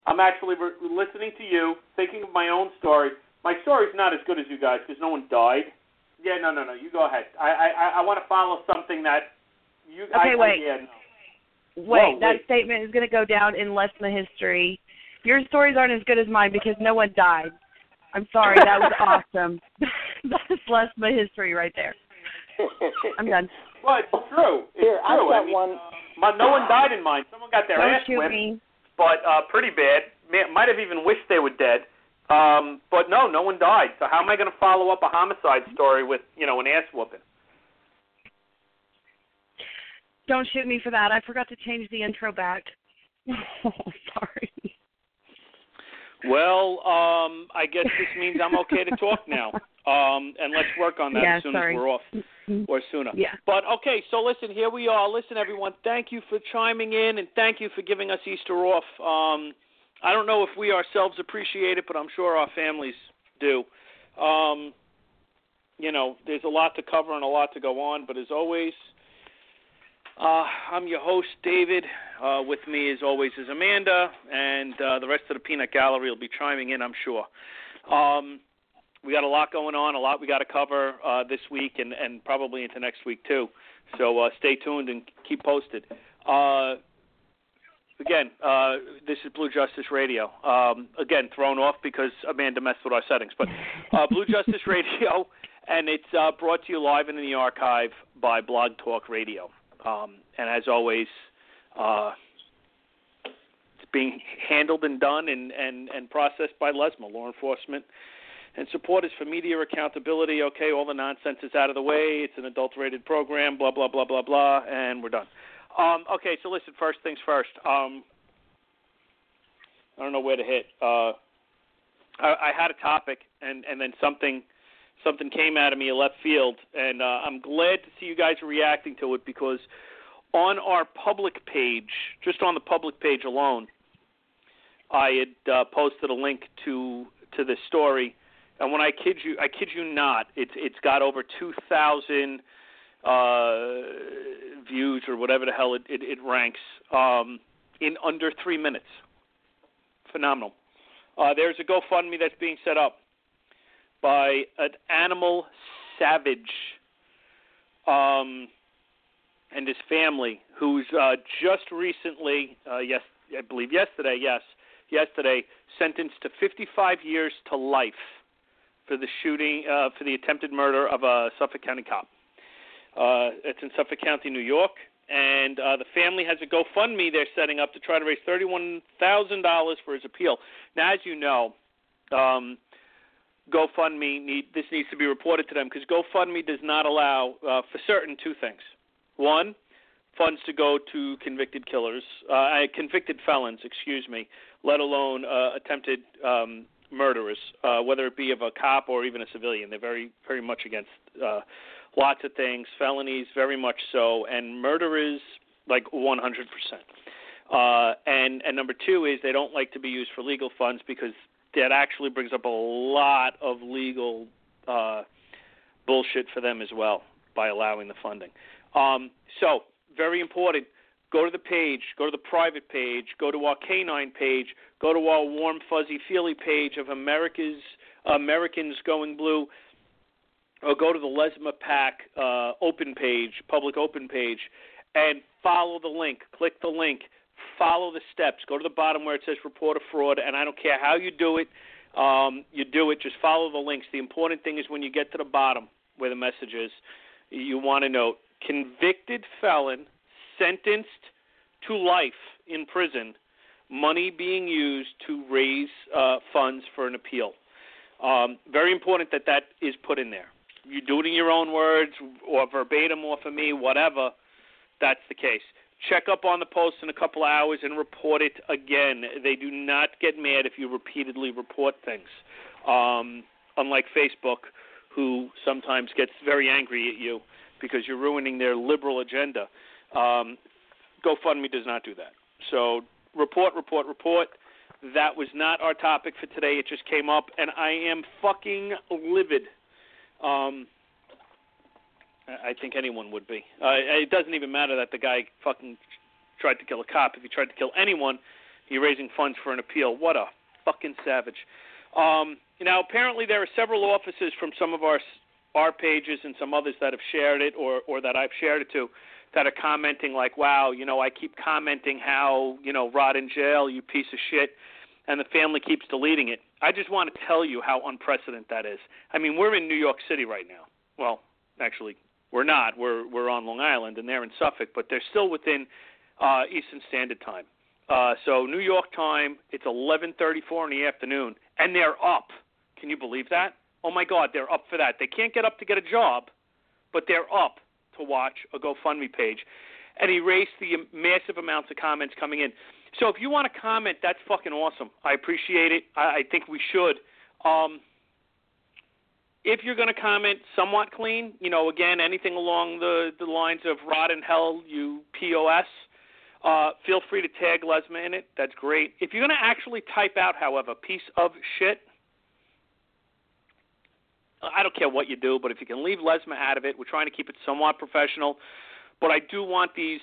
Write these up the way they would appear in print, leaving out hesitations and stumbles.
I'm actually listening to you, thinking of my own story. My story's not as good as you guys because no one died. Yeah, no. You go ahead. I want to follow something that you. Okay, wait. No. Wait, that statement is going to go down in LESMA history. Your stories aren't as good as mine because no one died. I'm sorry, that was awesome. That's LESMA history right there. I'm done. Well, it's true. It's true. I've got one. No one died in mine. Someone got their ass whipped, but pretty bad. Might have even wished they were dead. But no one died. So how am I going to follow up a homicide story with, an ass whooping? Don't shoot me for that. I forgot to change the intro back. Sorry. Well, I guess this means I'm okay to talk now. And let's work on that as soon as we're off, or sooner. Yeah. But, okay, so listen, here we are. Listen, everyone, thank you for chiming in, and thank you for giving us Easter off. I don't know if we ourselves appreciate it, but I'm sure our families do. There's a lot to cover and a lot to go on, but as always, I'm your host, David. With me, as always, is Amanda, and the rest of the Peanut Gallery will be chiming in, I'm sure. We got a lot going on, a lot we got to cover this week and probably into next week, too. So stay tuned and keep posted. Again, this is Blue Justice Radio. Again, thrown off because Amanda messed with our settings. But Blue Justice Radio, and it's brought to you live and in the archive by Blog Talk Radio. And as always, it's being handled and done and processed by LESMA, law enforcement, and support is for media accountability. Okay, all the nonsense is out of the way. It's an adult-rated program, blah, blah, blah, blah, blah, and we're done. Okay, so listen, first things first. I don't know where to hit. I had a topic, and then something came out of me in left field, and I'm glad to see you guys are reacting to it because on our public page, just on the public page alone, I had posted a link to this story, and when I kid you not, it's got over 2,000 views or whatever the hell it ranks in under 3 minutes. Phenomenal. There's a GoFundMe that's being set up by an animal savage and his family, who's just recently, I believe yesterday, sentenced to 55 years to life for the shooting, for the attempted murder of a Suffolk County cop. It's in Suffolk County, New York, and the family has a GoFundMe they're setting up to try to raise $31,000 for his appeal. Now, as you know, GoFundMe, this needs to be reported to them because GoFundMe does not allow, for certain, two things. One, funds to go to convicted felons, let alone attempted murderers, whether it be of a cop or even a civilian. They're very, very much against lots of things, felonies very much so, and murderers like 100%. And number two is they don't like to be used for legal funds because that actually brings up a lot of legal bullshit for them as well by allowing the funding. So, very important, go to the page, go to the private page, go to our Canine page, go to our Warm Fuzzy Feely page of Americans Going Blue, or go to the LESMA PAC open page, public open page, and follow the link. Click the link. Follow the steps. Go to the bottom where it says report a fraud, and I don't care how you do it. Just follow the links. The important thing is when you get to the bottom where the message is, you want to note, convicted felon sentenced to life in prison, money being used to raise funds for an appeal. Very important that is put in there. You do it in your own words or verbatim off of me, whatever, that's the case. Check up on the post in a couple of hours and report it again. They do not get mad if you repeatedly report things. Unlike Facebook, who sometimes gets very angry at you because you're ruining their liberal agenda. GoFundMe does not do that. So report. That was not our topic for today. It just came up, and I am fucking livid. I think anyone would be. It doesn't even matter that the guy fucking tried to kill a cop. If he tried to kill anyone, You're raising funds for an appeal. What a fucking savage. Now, apparently there are several offices from some of our pages and some others that have shared it or that I've shared it to that are commenting like, wow, I keep commenting how, rot in jail, you piece of shit, and the family keeps deleting it. I just want to tell you how unprecedented that is. I mean, we're in New York City right now. Well, actually, we're not. We're on Long Island, and they're in Suffolk, but they're still within Eastern Standard Time. So New York time, it's 11:34 in the afternoon, and they're up. Can you believe that? Oh, my God, they're up for that. They can't get up to get a job, but they're up to watch a GoFundMe page and erase the massive amounts of comments coming in. So if you want to comment, that's fucking awesome. I appreciate it. I think we should. If you're going to comment somewhat clean, again, anything along the lines of rot in hell, you POS, feel free to tag Lesma in it. That's great. If you're going to actually type out, however, piece of shit, I don't care what you do, but if you can leave Lesma out of it, we're trying to keep it somewhat professional. But I do want these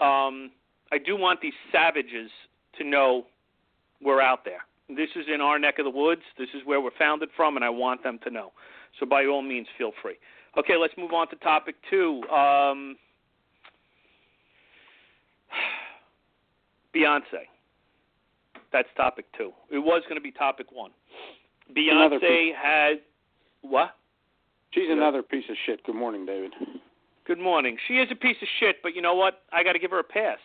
savages to know we're out there. This is in our neck of the woods. This is where we're founded from, and I want them to know. So by all means, feel free. Okay, let's move on to topic 2. Beyonce. That's topic 2. It was going to be topic 1. Beyonce had... What? She's another piece of shit. Good morning, David. Good morning. She is a piece of shit, but you know what? I got to give her a pass.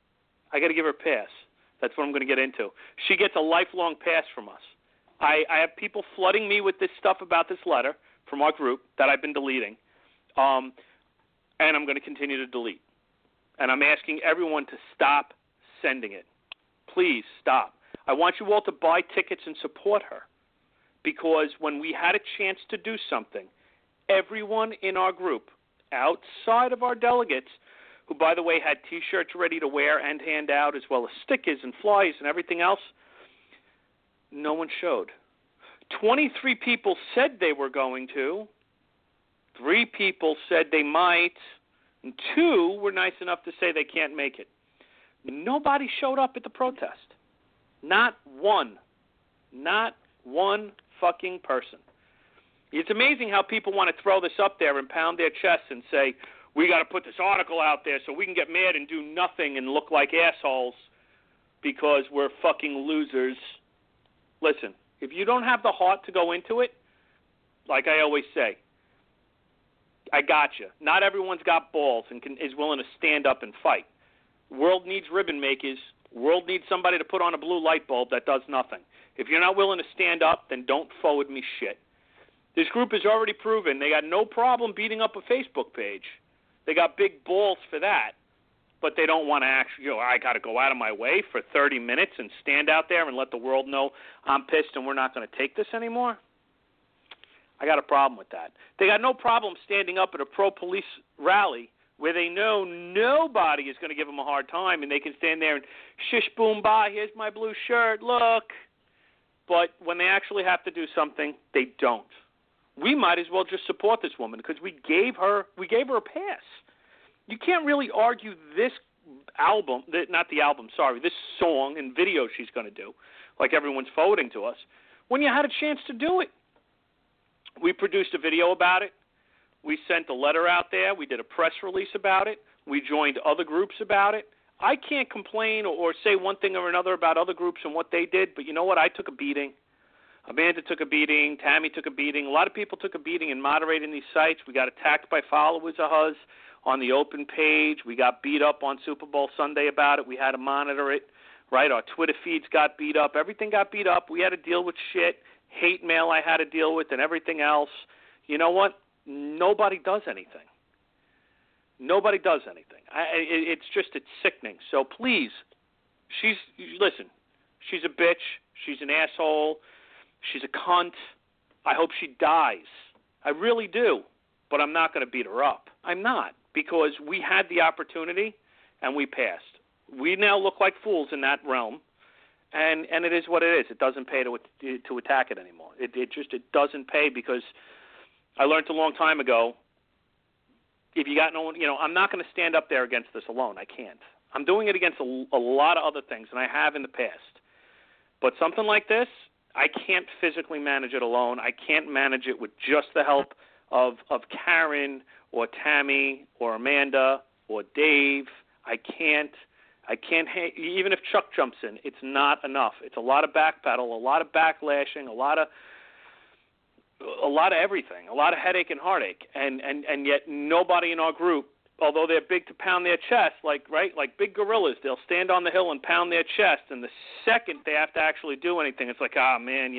That's what I'm going to get into. She gets a lifelong pass from us. I have people flooding me with this stuff about this letter from our group that I've been deleting, and I'm going to continue to delete. And I'm asking everyone to stop sending it. Please stop. I want you all to buy tickets and support her. Because when we had a chance to do something, everyone in our group, outside of our delegates, who, by the way, had T-shirts ready to wear and hand out, as well as stickers and flyers and everything else, no one showed. 23 people said they were going to. 3 people said they might. And 2 were nice enough to say they can't make it. Nobody showed up at the protest. Not one. Not one fucking person. It's amazing how people want to throw this up there and pound their chests and say, we got to put this article out there so we can get mad and do nothing and look like assholes because we're fucking losers. Listen, if you don't have the heart to go into it, like I always say, I got you. Not everyone's got balls and is willing to stand up and fight. World needs ribbon makers. World needs somebody to put on a blue light bulb that does nothing. If you're not willing to stand up, then don't forward me shit. This group has already proven they got no problem beating up a Facebook page. They got big balls for that, but they don't want to actually, I got to go out of my way for 30 minutes and stand out there and let the world know I'm pissed and we're not going to take this anymore. I got a problem with that. They got no problem standing up at a pro-police rally where they know nobody is going to give them a hard time and they can stand there and shish boom ba, here's my blue shirt, look. But when they actually have to do something, they don't. We might as well just support this woman because we gave her a pass. You can't really argue this song and video she's going to do, like everyone's forwarding to us, when you had a chance to do it. We produced a video about it. We sent a letter out there. We did a press release about it. We joined other groups about it. I can't complain or say one thing or another about other groups and what they did, but you know what? I took a beating. Amanda took a beating. Tammy took a beating. A lot of people took a beating in moderating these sites. We got attacked by followers of us on the open page. We got beat up on Super Bowl Sunday about it. We had to monitor it, right? Our Twitter feeds got beat up. Everything got beat up. We had to deal with shit, hate mail I had to deal with, and everything else. You know what? Nobody does anything. Nobody does anything. It's sickening. So please, listen, she's a bitch. She's an asshole. She's a cunt. I hope she dies. I really do. But I'm not going to beat her up. I'm not, because we had the opportunity and we passed. We now look like fools in that realm, and it is what it is. It doesn't pay to attack it anymore. It doesn't pay, because I learned a long time ago, if you got no one, I'm not going to stand up there against this alone. I can't. I'm doing it against a lot of other things, and I have in the past. But something like this, I can't physically manage it alone. I can't manage it with just the help of Karen or Tammy or Amanda or Dave. I can't, even if Chuck jumps in, it's not enough. It's a lot of backpedal, a lot of backlashing, a lot of everything, a lot of headache and heartache, and yet nobody in our group, although they're big to pound their chest, like big gorillas, they'll stand on the hill and pound their chest, and the second they have to actually do anything, it's like, man,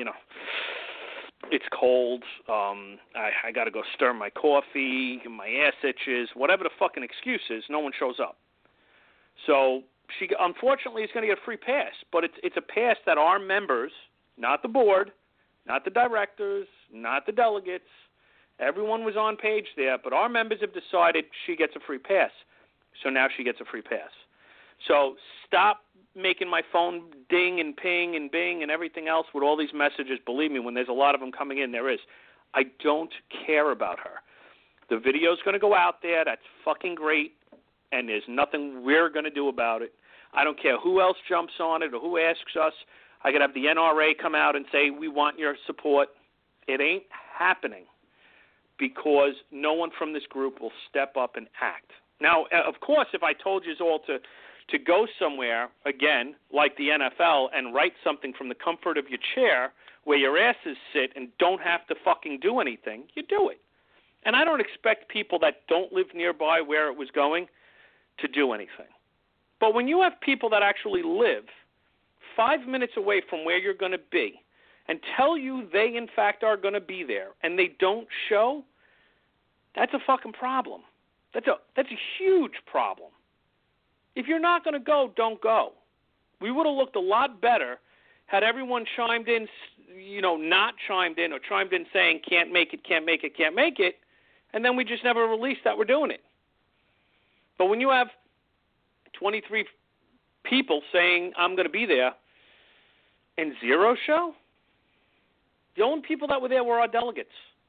it's cold, I got to go stir my coffee, my ass itches, whatever the fucking excuse is, no one shows up. So she, unfortunately, is going to get a free pass, but it's a pass that our members, not the board, not the directors, not the delegates, everyone was on page there, but our members have decided she gets a free pass. So now she gets a free pass. So stop making my phone ding and ping and bing and everything else with all these messages. Believe me, when there's a lot of them coming in, there is. I don't care about her. The video's going to go out there. That's fucking great, and there's nothing we're going to do about it. I don't care who else jumps on it or who asks us. I could have the NRA come out and say, we want your support. It ain't happening because no one from this group will step up and act. Now, of course, if I told you all to go somewhere, again, like the NFL, and write something from the comfort of your chair where your asses sit and don't have to fucking do anything, you do it. And I don't expect people that don't live nearby where it was going to do anything. But when you have people that actually live 5 minutes away from where you're going to be and tell you they, in fact, are going to be there and they don't show, that's a fucking problem. That's a huge problem. If you're not going to go, don't go. We would have looked a lot better had everyone chimed in, not chimed in or chimed in saying can't make it, can't make it, can't make it, and then we just never released that we're doing it. But when you have 23 people saying I'm going to be there and 0 show, the only people that were there were our delegates.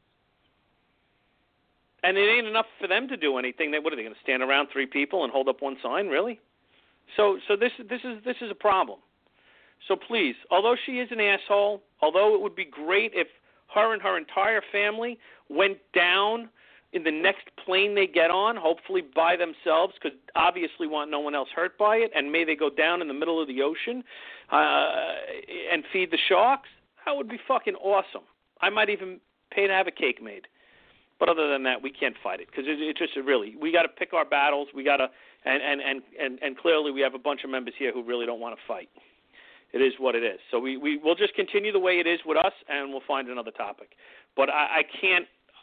And it ain't enough for them to do anything. What are they going to stand around 3 people and hold up one sign? Really? So this is a problem. So please, although she is an asshole, although it would be great if her and her entire family went down in the next plane they get on, hopefully by themselves, because obviously want no one else hurt by it, and may they go down in the middle of the ocean and feed the sharks, that would be fucking awesome. I might even pay to have a cake made. But other than that, we can't fight it because it's just really, we got to pick our battles. We got to, and clearly we have a bunch of members here who really don't want to fight. It is what it is. So we'll just continue the way it is with us, and we'll find another topic. But I can't.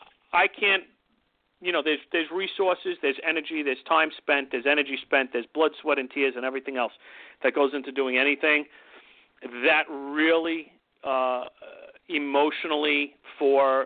There's resources, there's energy, there's time spent, there's energy spent, there's blood, sweat, and tears, and everything else that goes into doing anything. That really emotionally for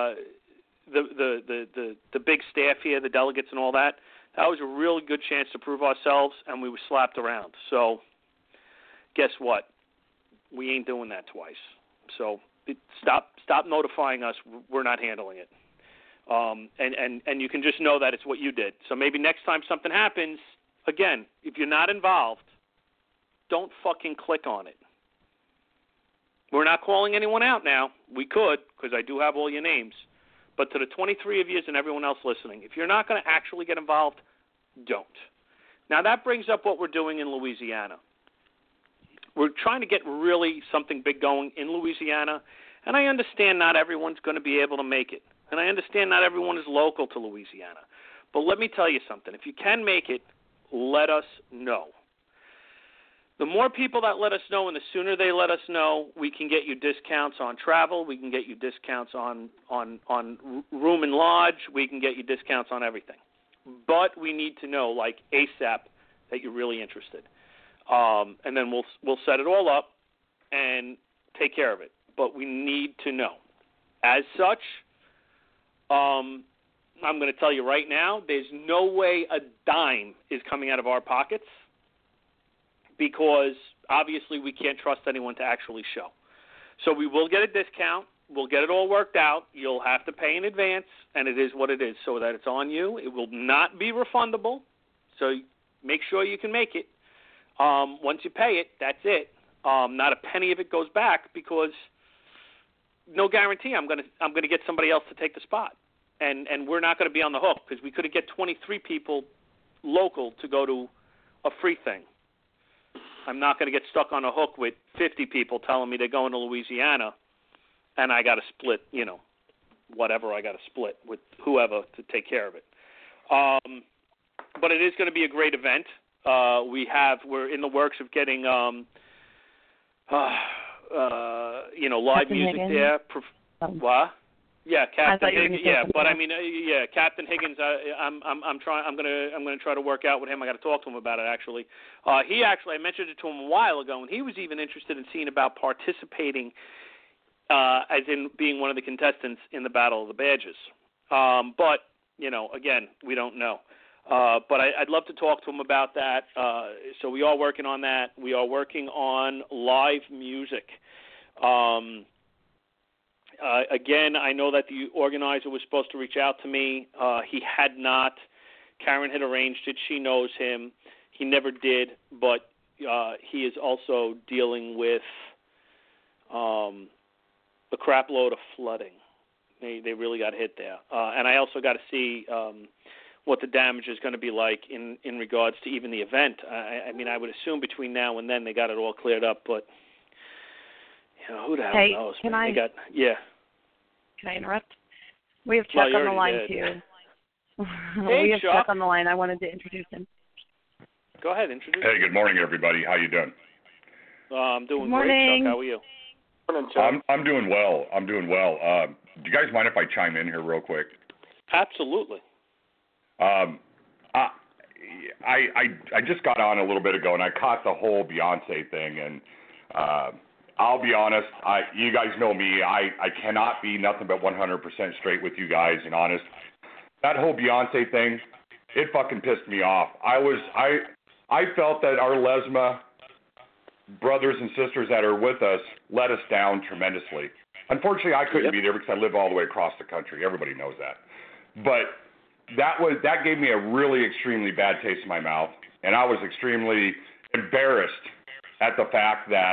the big staff here, the delegates and all that, that was a really good chance to prove ourselves, and we were slapped around. So guess what? We ain't doing that twice. So stop notifying us. We're not handling it. And you can just know that it's what you did. So maybe next time something happens, again, if you're not involved, don't fucking click on it. We're not calling anyone out now. We could, because I do have all your names. But to the 23 of you and everyone else listening, if you're not going to actually get involved, don't. Now, that brings up what we're doing in Louisiana. We're trying to get really something big going in Louisiana, and I understand not everyone's going to be able to make it. And I understand not everyone is local to Louisiana. But let me tell you something. If you can make it, let us know. The more people that let us know and the sooner they let us know, we can get you discounts on travel. We can get you discounts on room and lodge. We can get you discounts on everything. But we need to know, like ASAP, that you're really interested. And then we'll set it all up and take care of it. But we need to know. As such, I'm going to tell you right now, there's no way a dime is coming out of our pockets because obviously we can't trust anyone to actually show. So we will get a discount. We'll get it all worked out. You'll have to pay in advance, and it is what it is so that it's on you. It will not be refundable, so make sure you can make it. Once you pay it, that's it. Not a penny of it goes back because no guarantee I'm going to get somebody else to take the spot, and we're not going to be on the hook because we could get 23 people local to go to a free thing. I'm not going to get stuck on a hook with 50 people telling me they're going to Louisiana, and I got to split, whatever I got to split with whoever to take care of it. But it is going to be a great event. We're in the works of getting, live Captain music Higgins? there. What? Yeah, Captain Higgins. Yeah, but I mean, Captain Higgins. I'm gonna try to work out with him. I got to talk to him about it actually. I mentioned it to him a while ago, and he was even interested in seeing about participating, as in being one of the contestants in the Battle of the Badges. But again, we don't know. But I'd love to talk to him about that. So we are working on that. We are working on live music. Again, I know that the organizer was supposed to reach out to me. He had not. Karen had arranged it. She knows him. He never did, but he is also dealing with a crap load of flooding. They really got hit there. And I also got to see what the damage is going to be like in regards to even the event. I mean, I would assume between now and then they got it all cleared up, but who the hell knows? Can I interrupt? We have Chuck on the line too. Hey, we have Chuck on the line. I wanted to introduce him. Go ahead, introduce. Hey, good morning, everybody. How you doing? I'm doing great, Chuck. How are you? I'm doing well. Do you guys mind if I chime in here real quick? Absolutely. I just got on a little bit ago, and I caught the whole Beyonce thing, and I'll be honest, you guys know me. I cannot be nothing but 100% straight with you guys and honest. That whole Beyonce thing, it fucking pissed me off. I felt that our Lesma brothers and sisters that are with us let us down tremendously. Unfortunately, I couldn't be there because I live all the way across the country. Everybody knows that. But that gave me a really extremely bad taste in my mouth, and I was extremely embarrassed at the fact that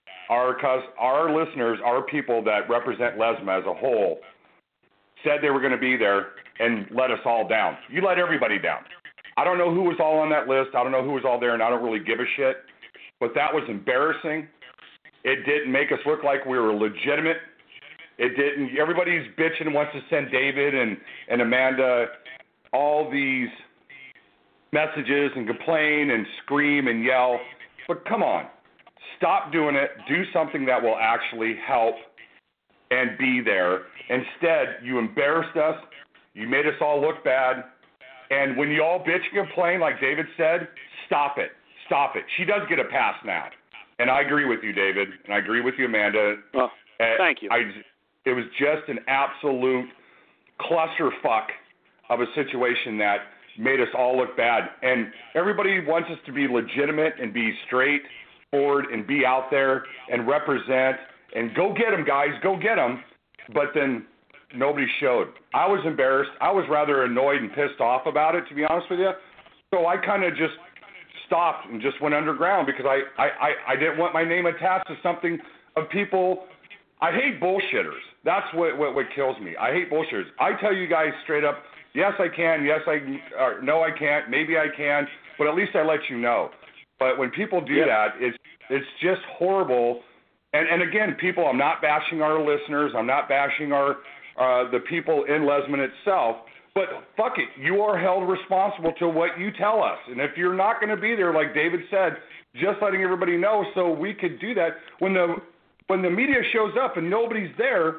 our listeners, our people that represent Lesma as a whole, said they were going to be there and let us all down. You let everybody down. I don't know who was all on that list. I don't know who was all there, and I don't really give a shit. But that was embarrassing. It didn't make us look like we were legitimate. It didn't. Everybody's bitching and wants to send David and Amanda all these messages and complain and scream and yell. But come on. Stop doing it. Do something that will actually help and be there. Instead, you embarrassed us. You made us all look bad. And when you all bitch and complain, like David said, stop it. Stop it. She does get a pass now. And I agree with you, David, and I agree with you, Amanda. Well, thank you. It was just an absolute clusterfuck of a situation that made us all look bad. And everybody wants us to be legitimate and be straightforward and be out there and represent and go get them, guys, go get them. But then nobody showed. I was embarrassed. I was rather annoyed and pissed off about it, to be honest with you. So I kind of just stopped and just went underground because I didn't want my name attached to something of people. I hate bullshitters. That's what kills me. I hate bullshitters. I tell you guys straight up, yes, I can. Yes, no, I can't. Maybe I can. But at least I let you know. But when people do that, it's just horrible. And again, people, I'm not bashing our listeners. I'm not bashing the people in Lesman itself. But fuck it, you are held responsible to what you tell us. And if you're not going to be there, like David said, just letting everybody know so we could do that. When the media shows up and nobody's there,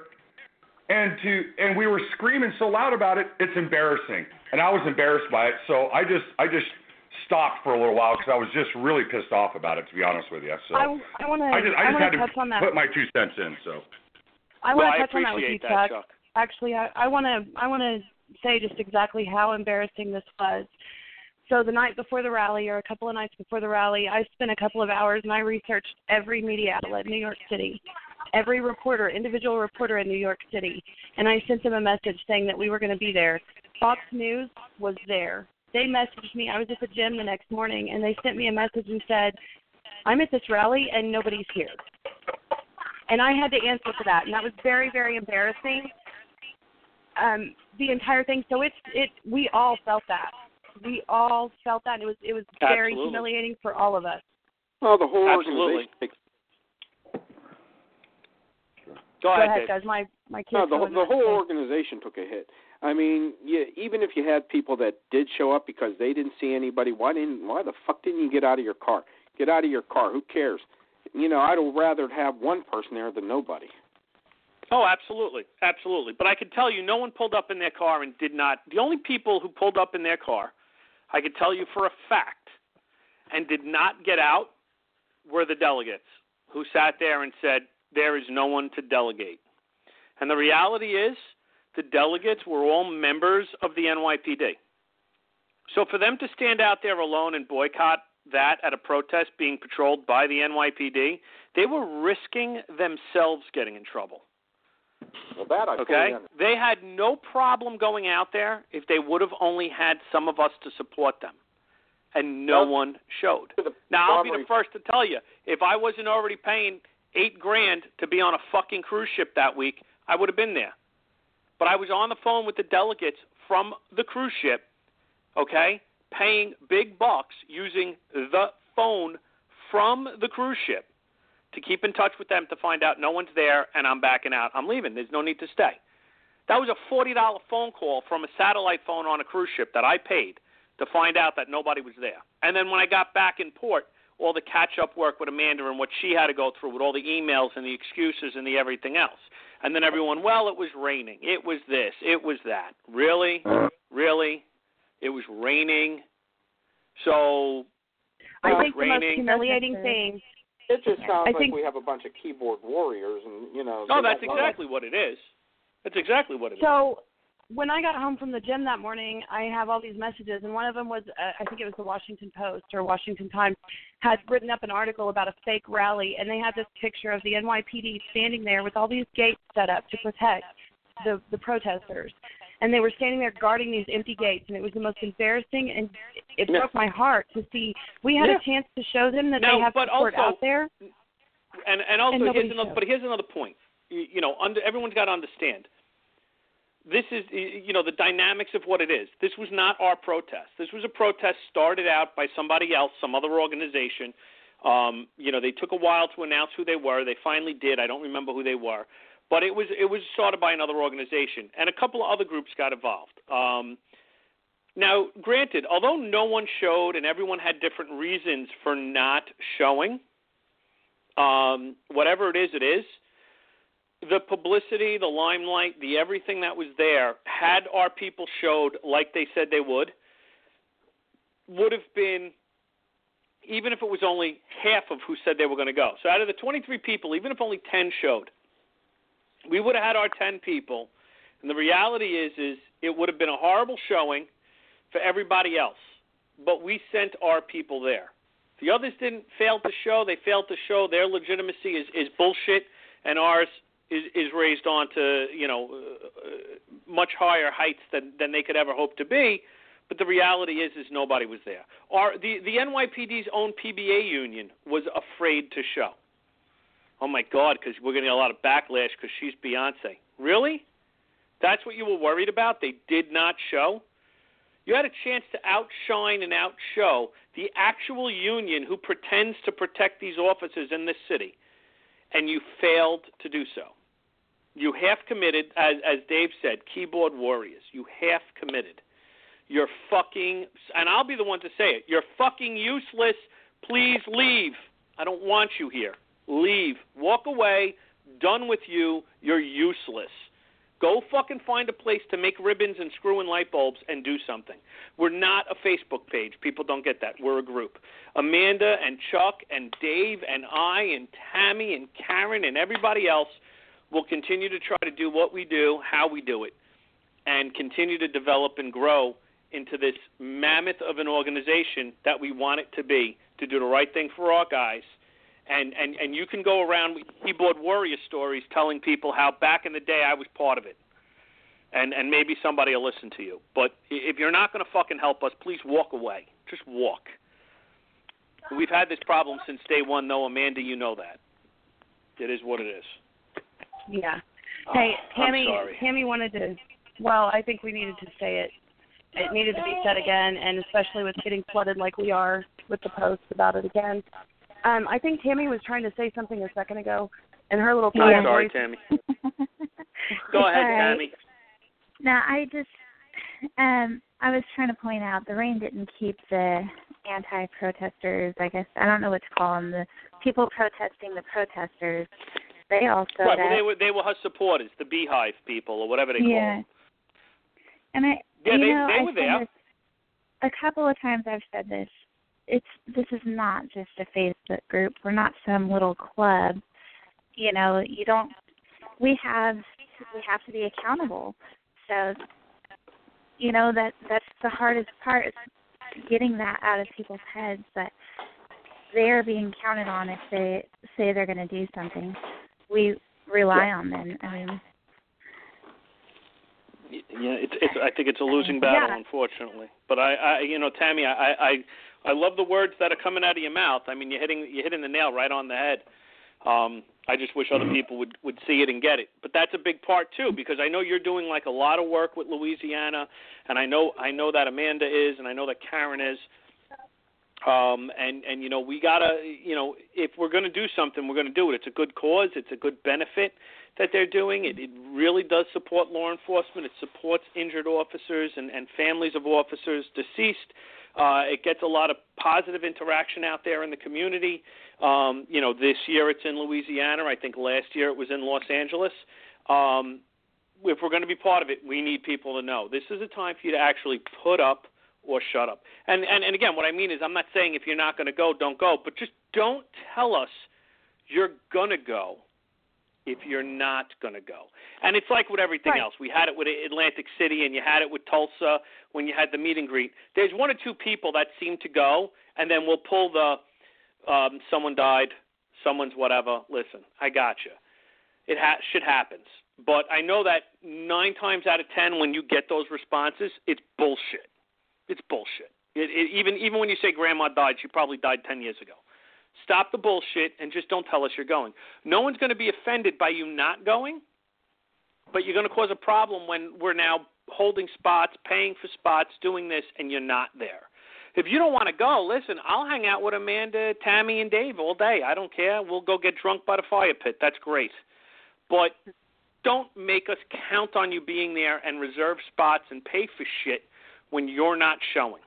and we were screaming so loud about it, it's embarrassing. And I was embarrassed by it, so I just stopped for a little while because I was just really pissed off about it, to be honest with you. So I just had to put my 2 cents in. So I want to touch on that with you, Chuck. Actually, I want to say just exactly how embarrassing this was. So the night before the rally, or a couple of nights before the rally, I spent a couple of hours and I researched every media outlet in New York City, every individual reporter in New York City, and I sent them a message saying that we were going to be there. Fox News was there. They messaged me. I was at the gym the next morning, and they sent me a message and said, I'm at this rally and nobody's here. And I had to answer for that, and that was very, very embarrassing. The entire thing. So we all felt that. We all felt that. And it was very humiliating for all of us. Well, the whole Absolutely. organization. Go ahead, Dave. Guys. My kids. No, the whole organization took a hit. I mean, even if you had people that did show up because they didn't see anybody, why the fuck didn't you get out of your car? Get out of your car. Who cares? I'd rather have one person there than nobody. Oh, absolutely. Absolutely. But I could tell you no one pulled up in their car and did not. The only people who pulled up in their car, I could tell you for a fact, and did not get out were the delegates who sat there and said, there is no one to delegate. And the reality is the delegates were all members of the NYPD. So for them to stand out there alone and boycott that at a protest being patrolled by the NYPD, they were risking themselves getting in trouble. Well, that I okay? They had no problem going out there if they would have only had some of us to support them. And no one showed. Now, I'll be the first to tell you, if I wasn't already paying $8,000 to be on a fucking cruise ship that week, I would have been there. But I was on the phone with the delegates from the cruise ship, okay, paying big bucks using the phone from the cruise ship to keep in touch with them to find out no one's there and I'm backing out. I'm leaving. There's no need to stay. That was a $40 phone call from a satellite phone on a cruise ship that I paid to find out that nobody was there. And then when I got back in port, all the catch-up work with Amanda and what she had to go through with all the emails and the excuses and the everything else. And then everyone, well, it was raining. It was this. It was that. Really? Really? It was raining. So I think the most humiliating thing. It just sounds like we have a bunch of keyboard warriors, and No, that's exactly what it is. That's exactly what it is. So when I got home from the gym that morning, I have all these messages, and one of them was, I think it was the Washington Post or Washington Times, had written up an article about a fake rally, and they had this picture of the NYPD standing there with all these gates set up to protect the protesters. And they were standing there guarding these empty gates, and it was the most embarrassing, and it broke my heart to see. We had a chance to show them that they have support out there. And also, here's another point. Everyone's got to understand. This is, the dynamics of what it is. This was not our protest. This was a protest started out by somebody else, some other organization. They took a while to announce who they were. They finally did. I don't remember who they were. But it was started by another organization, and a couple of other groups got involved. Now, granted, although no one showed and everyone had different reasons for not showing, whatever it is, the publicity, the limelight, the everything that was there, had our people showed like they said they would have been, even if it was only half of who said they were going to go. So out of the 23 people, even if only 10 showed, we would have had our 10 people, and the reality is it would have been a horrible showing for everybody else. But we sent our people there. The others didn't fail to show. They failed to show. Their legitimacy is bullshit, and ours is raised on to much higher heights than they could ever hope to be. But the reality is nobody was there. The NYPD's own PBA union was afraid to show. Oh, my God, because we're going to get a lot of backlash because she's Beyonce. Really? That's what you were worried about? They did not show? You had a chance to outshine and outshow the actual union who pretends to protect these officers in this city, and you failed to do so. You half committed, as Dave said, keyboard warriors. You half committed. You're fucking, and I'll be the one to say it, you're fucking useless. Please leave. I don't want you here. Leave. Walk away. Done with you. You're useless. Go fucking find a place to make ribbons and screw in light bulbs and do something. We're not a Facebook page. People don't get that. We're a group. Amanda and Chuck and Dave and I and Tammy and Karen and everybody else will continue to try to do what we do, how we do it, and continue to develop and grow into this mammoth of an organization that we want it to be, to do the right thing for our guys. And you can go around with keyboard warrior stories telling people how back in the day I was part of it. And maybe somebody will listen to you. But if you're not going to fucking help us, please walk away. Just walk. We've had this problem since day one, though, Amanda, you know that. It is what it is. Yeah. Hey, I'm sorry. Tammy wanted to, well, I think we needed to say it. It needed to be said again, and especially with getting flooded like we are with the posts about it again. I think Tammy was trying to say something a second ago, and her little I'm sorry, voice. Tammy. Go ahead, right. Tammy. No, I was trying to point out the rain didn't keep the anti-protesters, I guess. I don't know what to call them, the people protesting the protesters. They also right. Well, they were her supporters, the Beehive people or whatever they call them. And they were there. A couple of times I've said this. This is not just a Facebook group. We're not some little club. You know, we have to be accountable. So, you know, that's the hardest part, is getting that out of people's heads, that they're being counted on if they say they're going to do something. We rely on them. I mean, yeah, I think it's a losing battle, unfortunately. But I you know, Tammy, I love the words that are coming out of your mouth. I mean, you're hitting the nail right on the head. I just wish other people would see it and get it. But that's a big part too, because I know you're doing like a lot of work with Louisiana, and I know that Amanda is, and I know that Karen is. And you know, we gotta, you know, if we're going to do something, we're going to do it. It's a good cause. It's a good benefit that they're doing. It really does support law enforcement. It supports injured officers and families of officers deceased. It gets a lot of positive interaction out there in the community. You know, this year it's in Louisiana. I think last year it was in Los Angeles. If we're going to be part of it, we need people to know. This is a time for you to actually put up or shut up. And again, what I mean is, I'm not saying if you're not going to go, don't go, but just don't tell us you're going to go if you're not going to go. And it's like with everything else. We had it with Atlantic City, and you had it with Tulsa when you had the meet and greet. There's one or two people that seem to go, and then we'll pull the someone died, someone's whatever. Listen, I got you. Shit happens. But I know that 9 times out of 10 when you get those responses, it's bullshit. It's bullshit. Even when you say grandma died, she probably died 10 years ago. Stop the bullshit and just don't tell us you're going. No one's going to be offended by you not going, but you're going to cause a problem when we're now holding spots, paying for spots, doing this, and you're not there. If you don't want to go, listen, I'll hang out with Amanda, Tammy, and Dave all day. I don't care. We'll go get drunk by the fire pit. That's great. But don't make us count on you being there and reserve spots and pay for shit when you're not showing.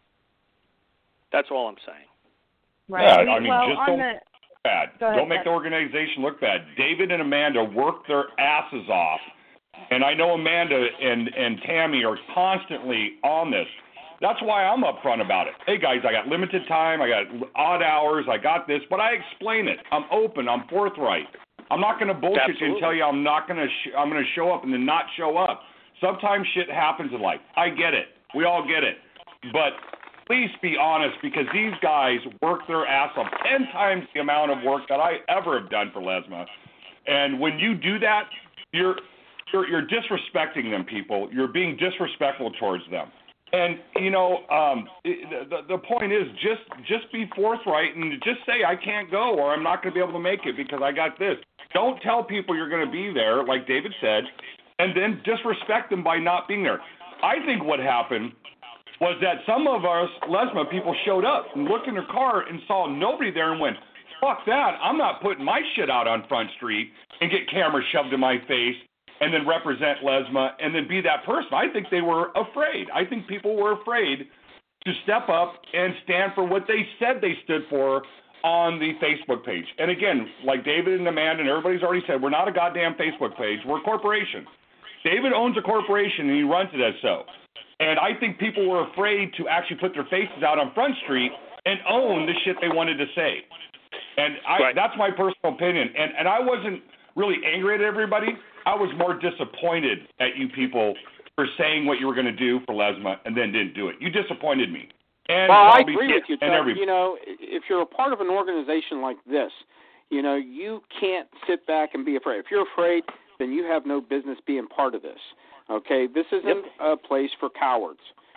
That's all I'm saying. Right. Yeah, I mean, just don't look bad. Don't make the organization look bad. David and Amanda work their asses off, and I know Amanda and Tammy are constantly on this. That's why I'm upfront about it. Hey, guys, I got limited time. I got odd hours. I got this. But I explain it. I'm open. I'm forthright. I'm not going to bullshit you and tell you I'm not going to I'm going to show up and then not show up. Sometimes shit happens in life. I get it. We all get it. But please be honest, because these guys work their ass off 10 times the amount of work that I ever have done for Lesma. And when you do that, you're disrespecting them, people. You're being disrespectful towards them. And, you know, the point is just be forthright and just say I can't go or I'm not going to be able to make it because I got this. Don't tell people you're going to be there, like David said, and then disrespect them by not being there. I think what happened was that some of us Lesma people showed up and looked in their car and saw nobody there and went, fuck that, I'm not putting my shit out on Front Street and get cameras shoved in my face and then represent Lesma and then be that person. I think they were afraid. I think people were afraid to step up and stand for what they said they stood for on the Facebook page. And again, like David and Amanda and everybody's already said, we're not a goddamn Facebook page. We're a corporation. David owns a corporation and he runs it as so. And I think people were afraid to actually put their faces out on Front Street and own the shit they wanted to say. And that's my personal opinion. And I wasn't really angry at everybody. I was more disappointed at you people for saying what you were going to do for Lesma and then didn't do it. You disappointed me. And well, I agree with you, Chuck. You know, if you're a part of an organization like this, you know, you can't sit back and be afraid. If you're afraid, then you have no business being part of this. Okay? This isn't a place for cowards.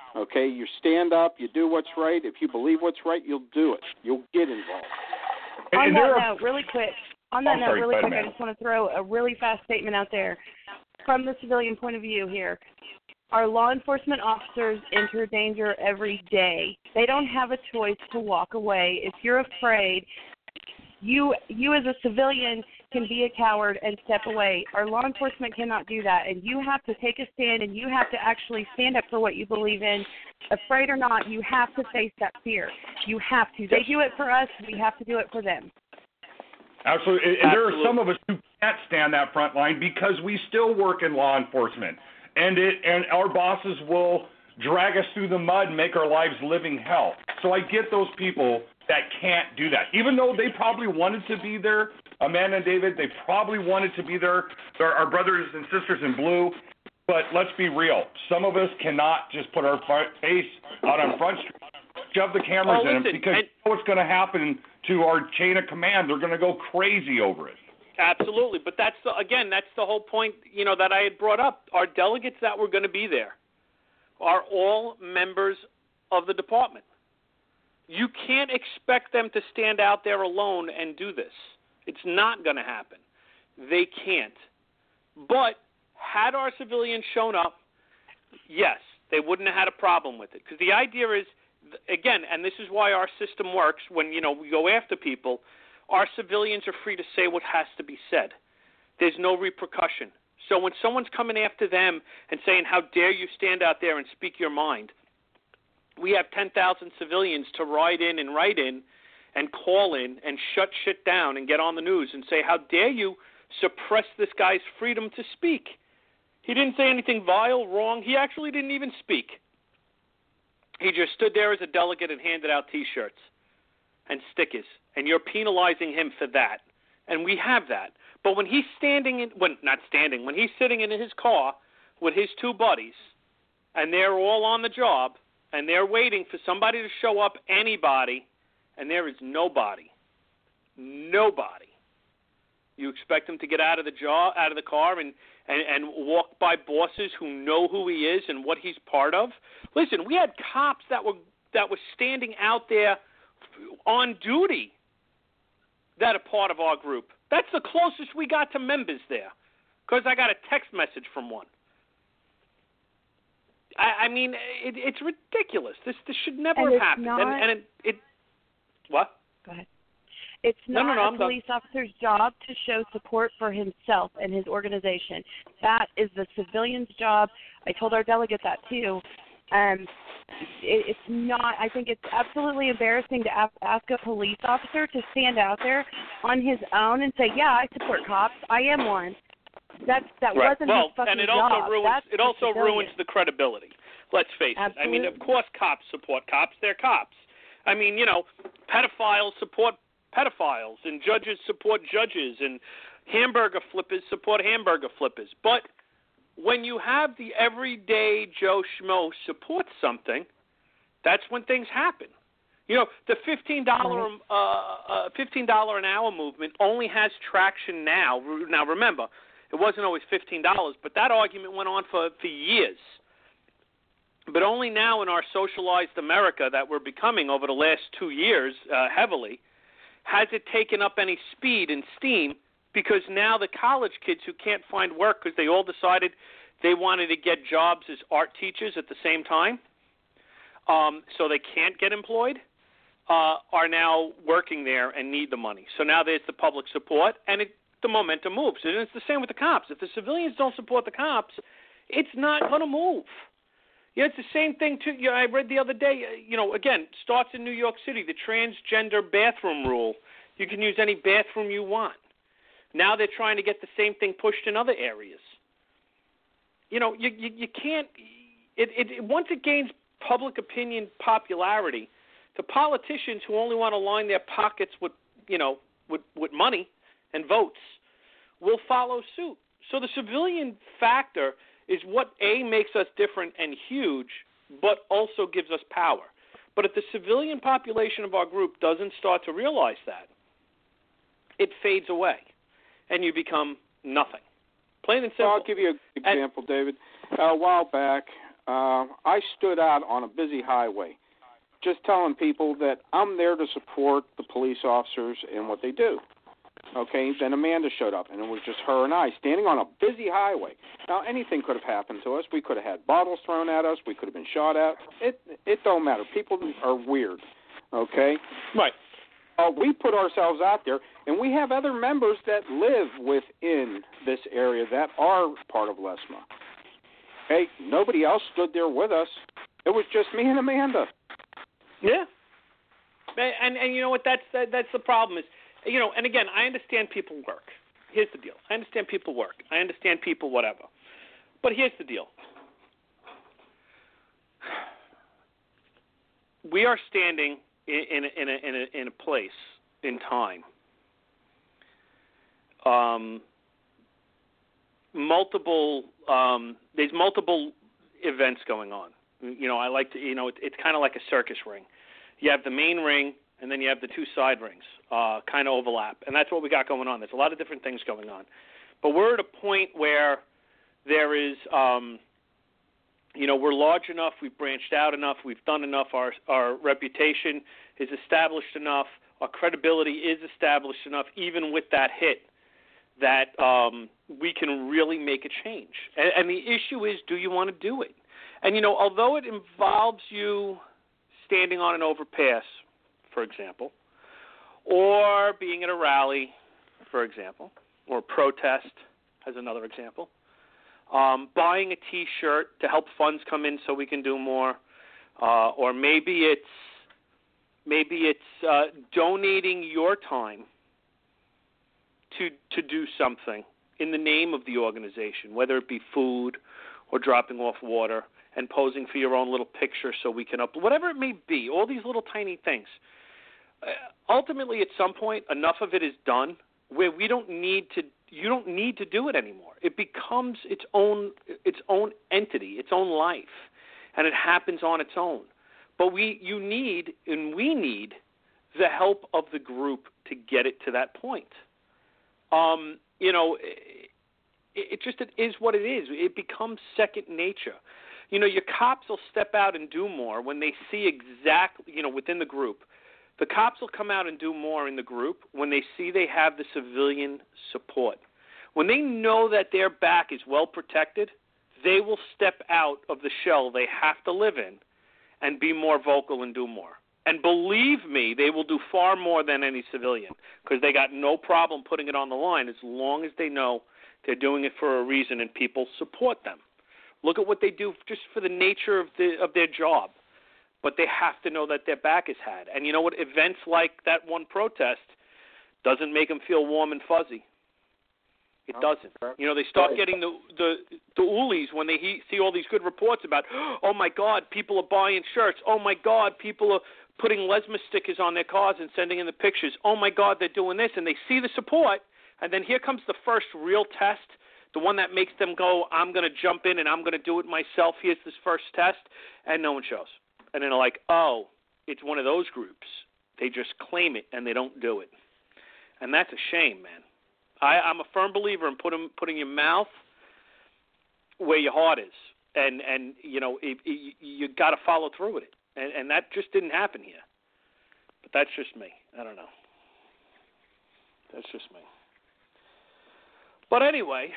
Okay, you stand up, you do what's right. If you believe what's right, you'll do it. You'll get involved. On that note, really quick, I man. just want to throw a really fast statement out there. From the civilian point of view here, our law enforcement officers enter danger every day. They don't have a choice to walk away. If you're afraid, you as a civilian can be a coward and step away. Our law enforcement cannot do that, and you have to take a stand, and you have to actually stand up for what you believe in. Afraid or not, you have to face that fear. You have to. They do it for us. We have to do it for them. Absolutely. And there are some of us who can't stand that front line because we still work in law enforcement, and our bosses will drag us through the mud and make our lives living hell. So I get those people that can't do that, even though they probably wanted to be there. Amanda and David, they probably wanted to be there. They're our brothers and sisters in blue. But let's be real. Some of us cannot just put our face out on Front Street, shove the cameras in them, because you know what's going to happen to our chain of command. They're going to go crazy over it. Absolutely. But that's the whole point, that I had brought up. Our delegates that were going to be there are all members of the department. You can't expect them to stand out there alone and do this. It's not going to happen. They can't. But had our civilians shown up, yes, they wouldn't have had a problem with it. Because the idea is, again, and this is why our system works, when, we go after people, our civilians are free to say what has to be said. There's no repercussion. So when someone's coming after them and saying, how dare you stand out there and speak your mind, we have 10,000 civilians to write in and call in and shut shit down and get on the news and say, how dare you suppress this guy's freedom to speak? He didn't say anything vile, wrong. He actually didn't even speak. He just stood there as a delegate and handed out T-shirts and stickers, and you're penalizing him for that. And we have that. But when he's when he's sitting in his car with his two buddies, and they're all on the job, and they're waiting for somebody to show up, anybody, and there is nobody. You expect him to get out of the car and walk by bosses who know who he is and what he's part of? Listen, we had cops that were standing out there on duty that are part of our group. That's the closest we got to members there, because I got a text message from one. I mean, it's ridiculous. This should never have happened. What? Go ahead. It's not a police officer's job to show support for himself and his organization. That is the civilian's job. I told our delegate that too. It's not. I think it's absolutely embarrassing to ask a police officer to stand out there on his own and say, "Yeah, I support cops. I am one." That right. wasn't his fucking and it job. also ruins the credibility. Let's face Absolutely. it. I mean, of course, cops support cops. They're cops. I mean, pedophiles support pedophiles, and judges support judges, and hamburger flippers support hamburger flippers. But when you have the everyday Joe Schmo support something, that's when things happen. The $15 an hour movement only has traction now. Now, remember, it wasn't always $15, but that argument went on for years. But only now in our socialized America that we're becoming over the last 2 years heavily has it taken up any speed and steam, because now the college kids who can't find work because they all decided they wanted to get jobs as art teachers at the same time, so they can't get employed, are now working there and need the money. So now there's the public support, and the momentum moves. And it's the same with the cops. If the civilians don't support the cops, it's not going to move. It's the same thing, too. I read the other day, again, starts in New York City, the transgender bathroom rule. You can use any bathroom you want. Now they're trying to get the same thing pushed in other areas. You can't once it gains public opinion popularity, the politicians who only want to line their pockets with money and votes will follow suit. So the civilian factor is what, makes us different and huge, but also gives us power. But if the civilian population of our group doesn't start to realize that, it fades away, and you become nothing. Plain and simple. Well, I'll give you an example, David. A while back, I stood out on a busy highway just telling people that I'm there to support the police officers and what they do. Okay, then Amanda showed up, and it was just her and I standing on a busy highway. Now, anything could have happened to us. We could have had bottles thrown at us. We could have been shot at. It don't matter. People are weird, okay? Right. We put ourselves out there, and we have other members that live within this area that are part of LESMA. Hey, nobody else stood there with us. It was just me and Amanda. Yeah. And you know what? That's the problem is, you know, and again, I understand people work. Here's the deal. I understand people work. I understand people whatever. But here's the deal. We are standing in a place in time. There's multiple events going on. You know, I like to, you know, it's kind of like a circus ring. You have the main ring, and then you have the two side rings, kind of overlap, and that's what we got going on. There's a lot of different things going on, but we're at a point where there is, you know, we're large enough, we've branched out enough, we've done enough, our reputation is established enough, our credibility is established enough, even with that hit, that we can really make a change. And the issue is, do you want to do it? And, you know, although it involves you standing on an overpass, for example, or being at a rally, for example, or a protest as another example, buying a T-shirt to help funds come in so we can do more, or maybe it's donating your time to do something in the name of the organization, whether it be food or dropping off water and posing for your own little picture so we can upload, whatever it may be, all these little tiny things. Ultimately, at some point, enough of it is done where you don't need to do it anymore. It becomes its own entity, its own life, and it happens on its own. But we need the help of the group to get it to that point. You know, it is what it is. It becomes second nature. You know, your cops will step out and do more when they see exactly, you know, within the group. The cops will come out and do more in the group when they see they have the civilian support. When they know that their back is well protected, they will step out of the shell they have to live in and be more vocal and do more. And believe me, they will do far more than any civilian because they got no problem putting it on the line as long as they know they're doing it for a reason and people support them. Look at what they do just for the nature of their job. But they have to know that their back is had. And you know what? Events like that one protest doesn't make them feel warm and fuzzy. It doesn't. You know, they start getting the oolies when they see all these good reports about, oh, my God, people are buying shirts. Oh, my God, people are putting LESMA stickers on their cars and sending in the pictures. Oh, my God, they're doing this. And they see the support. And then here comes the first real test, the one that makes them go, I'm going to jump in and I'm going to do it myself. Here's this first test. And no one shows. And then they're like, oh, it's one of those groups. They just claim it and they don't do it. And that's a shame, man. I'm a firm believer in putting your mouth where your heart is. And you know, you got to follow through with it. And that just didn't happen here. But that's just me. I don't know. That's just me. But anyway,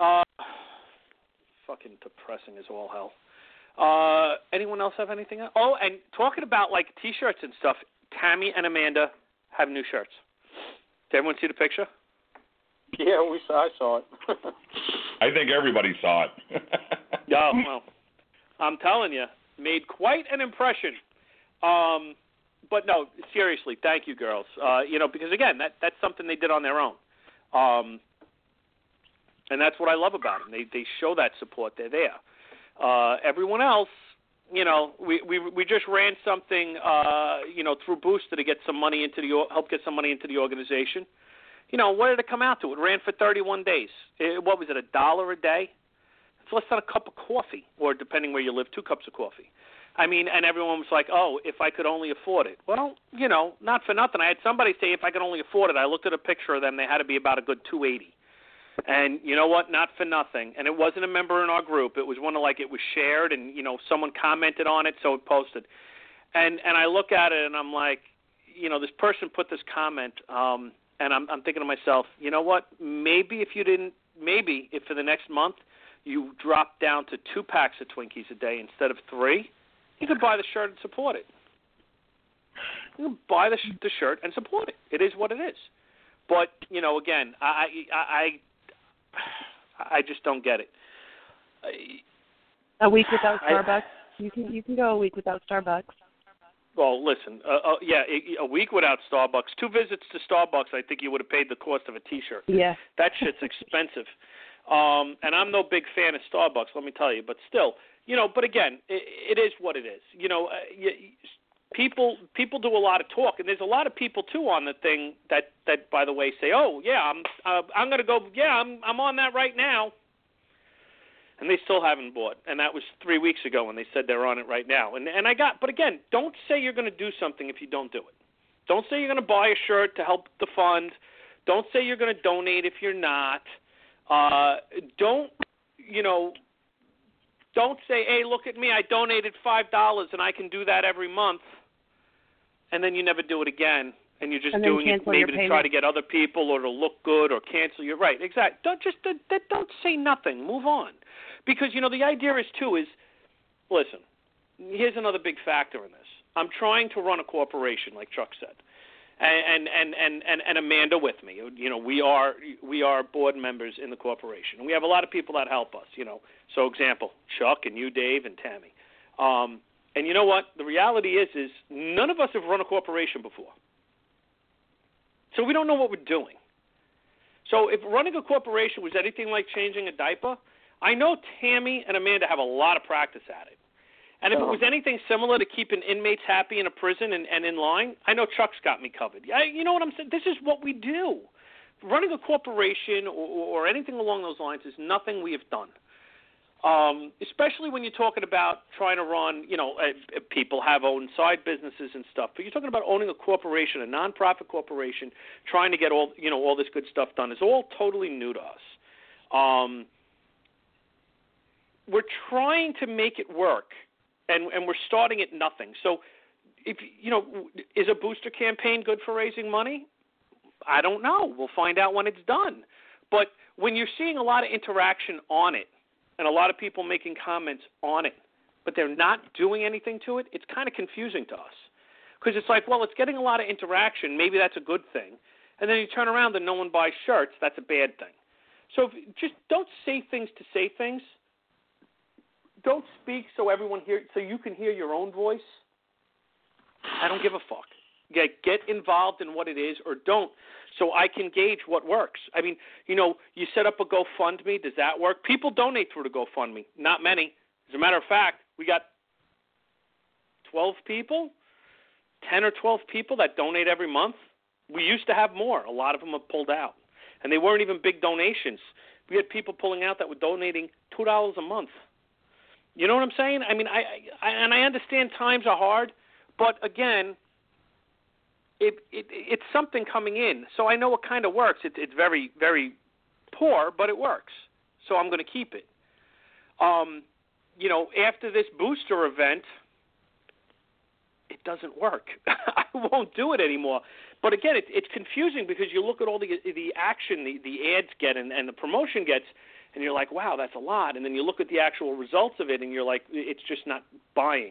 fucking depressing as all hell. Anyone else have anything else? Oh, and talking about like T-shirts and stuff, Tammy and Amanda have new shirts. Did everyone see the picture? Yeah, I saw it. I think everybody saw it. Yeah, well, I'm telling you, made quite an impression. But no, seriously, thank you, girls. You know, because again, that's something they did on their own. And that's what I love about them. They show that support. They're there. Everyone else, you know, we just ran something, you know, through Booster to get some money help get some money into the organization. You know, what did it come out to? It ran for 31 days. What was it, $1 a day? It's less than a cup of coffee, or depending where you live, 2 cups of coffee. I mean, and everyone was like, oh, if I could only afford it. Well, you know, not for nothing. I had somebody say if I could only afford it. I looked at a picture of them. They had to be about a good $280. And you know what? Not for nothing. And it wasn't a member in our group. It was one of like it was shared, and someone commented on it, so it posted. And I look at it and I'm like, this person put this comment, and I'm thinking to myself, you know what? Maybe if for the next month you drop down to 2 packs of Twinkies a day instead of 3, you could buy the shirt and support it. You can buy the shirt and support it. It is what it is. But again, I just don't get it. A week without Starbucks. You can go a week without Starbucks. Well, listen, a week without Starbucks, 2 visits to Starbucks, I think you would have paid the cost of a T-shirt. Yeah. That shit's expensive. And I'm no big fan of Starbucks, let me tell you. But still, but again, it is what it is. People do a lot of talk, and there's a lot of people too on the thing that by the way say, oh yeah, I'm going to go, yeah, I'm on that right now. And they still haven't bought. And that was 3 weeks ago when they said they're on it right now. But again, don't say you're going to do something if you don't do it. Don't say you're going to buy a shirt to help the fund. Don't say you're going to donate if you're not. Don't say, hey, look at me, I donated $5 and I can do that every month. And then you never do it again. And you're just doing it maybe to try to get other people or to look good or cancel your right. Exactly. Don't say nothing. Move on. Because, the idea is, listen, here's another big factor in this. I'm trying to run a corporation, like Chuck said, and Amanda with me. We are board members in the corporation. And we have a lot of people that help us, So, example, Chuck and you, Dave, and Tammy. And you know what? The reality is none of us have run a corporation before. So we don't know what we're doing. So if running a corporation was anything like changing a diaper, I know Tammy and Amanda have a lot of practice at it. And if it was anything similar to keeping inmates happy in a prison and in line, I know Chuck's got me covered. You know what I'm saying? This is what we do. Running a corporation or anything along those lines is nothing we have done. Especially when you're talking about trying to run, people have owned side businesses and stuff, but you're talking about owning a corporation, a nonprofit corporation, trying to get all this good stuff done is all totally new to us. We're trying to make it work, and we're starting at nothing. So, if is a booster campaign good for raising money? I don't know. We'll find out when it's done. But when you're seeing a lot of interaction on it, and a lot of people making comments on it, but they're not doing anything to it, it's kind of confusing to us. Because it's like, well, it's getting a lot of interaction. Maybe that's a good thing. And then you turn around and no one buys shirts. That's a bad thing. So just don't say things to say things. Don't speak so you can hear your own voice. I don't give a fuck. Get involved in what it is or don't, so I can gauge what works. I mean, you set up a GoFundMe. Does that work? People donate through the GoFundMe. Not many. As a matter of fact, we got 12 people, 10 or 12 people that donate every month. We used to have more. A lot of them have pulled out. And they weren't even big donations. We had people pulling out that were donating $2 a month. You know what I'm saying? I mean, I understand times are hard, but again, it's something coming in. So I know it kind of works. It's very, very poor, but it works. So I'm going to keep it. After this booster event, it doesn't work. I won't do it anymore. But again, it's confusing because you look at all the action the ads get and the promotion gets, and you're like, wow, that's a lot. And then you look at the actual results of it, and you're like, it's just not buying.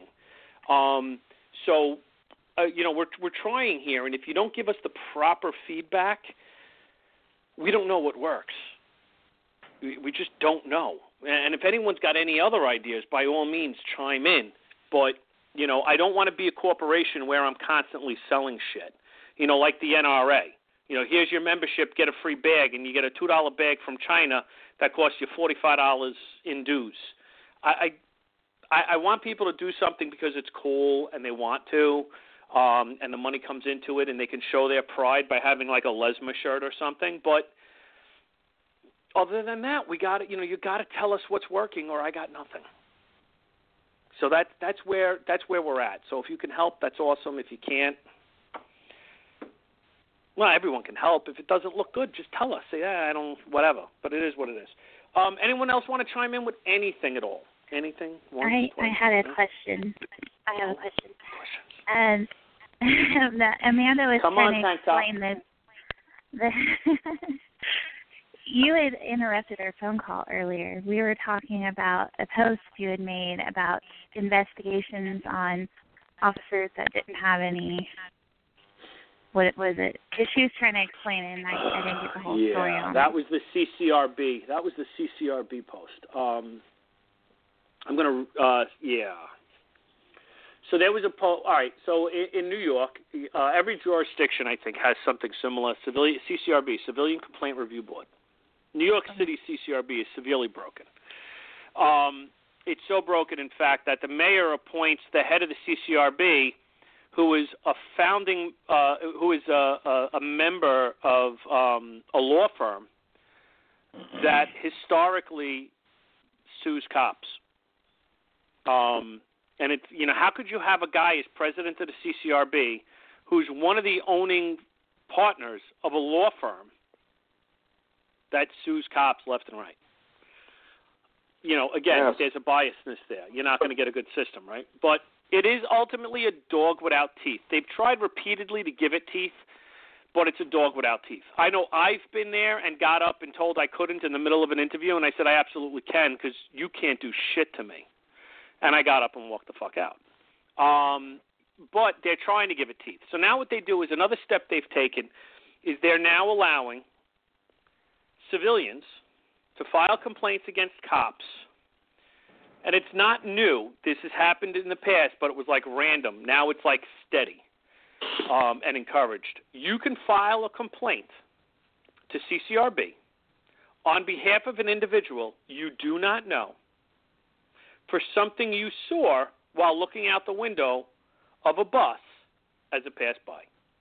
We're trying here, and if you don't give us the proper feedback, we don't know what works. We just don't know. And if anyone's got any other ideas, by all means, chime in. But, I don't want to be a corporation where I'm constantly selling shit. Like the NRA. Here's your membership, get a free bag, and you get a $2 bag from China that costs you $45 in dues. I want people to do something because it's cool and they want to. And the money comes into it, and they can show their pride by having like a Lesma shirt or something. But other than that, we got to, you got to tell us what's working, or I got nothing. So that's where we're at. So if you can help, that's awesome. If you can't, Well, everyone can help. If it doesn't look good, just tell us. Say, I don't, whatever. But it is what it is. Anyone else want to chime in with anything at all? Anything? I had a question. I have a question. And Amanda was trying to explain this. You had interrupted our phone call earlier. We were talking about a post you had made about investigations on officers that didn't have any. What was it? Because she was trying to explain it, and I didn't get the whole story on it. That was the CCRB. That was the CCRB post. I'm going to, So there was a post. All right, so in New York, every jurisdiction, I think, has something similar. CCRB, Civilian Complaint Review Board. New York City CCRB is severely broken. It's so broken, in fact, that the mayor appoints the head of the CCRB, who is a founding, who is a member of a law firm that historically sues cops. And it's, how could you have a guy as president of the CCRB who's one of the owning partners of a law firm that sues cops left and right? Again, There's a biasness there. You're not going to get a good system, right? But it is ultimately a dog without teeth. They've tried repeatedly to give it teeth, but it's a dog without teeth. I know I've been there and got up and told I couldn't in the middle of an interview, and I said I absolutely can because you can't do shit to me. And I got up and walked the fuck out. But they're trying to give it teeth. So now what they do is another step they've taken is they're now allowing civilians to file complaints against cops. And it's not new. This has happened in the past, but it was like random. Now it's like steady and encouraged. You can file a complaint to CCRB on behalf of an individual you do not know for something you saw while looking out the window of a bus as it passed by.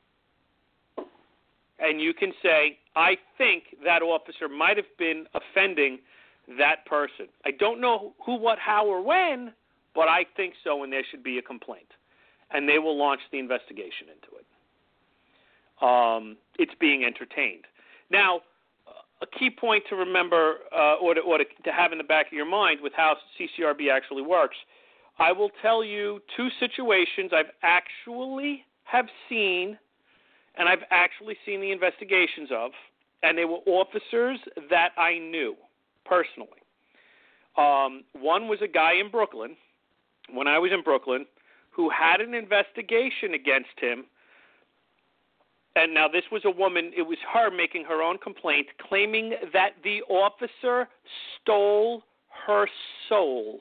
And you can say, I think that officer might have been offending that person. I don't know who, what, how, or when, but I think so, and there should be a complaint. And they will launch the investigation into it. It's being entertained. Now, a key point to remember or to have in the back of your mind with how CCRB actually works, I will tell you two situations I've actually have seen, and I've actually seen the investigations of, and they were officers that I knew personally. One was a guy in Brooklyn, when I was in Brooklyn, who had an investigation against him. And now this was a woman, it was her making her own complaint, claiming that the officer stole her soul.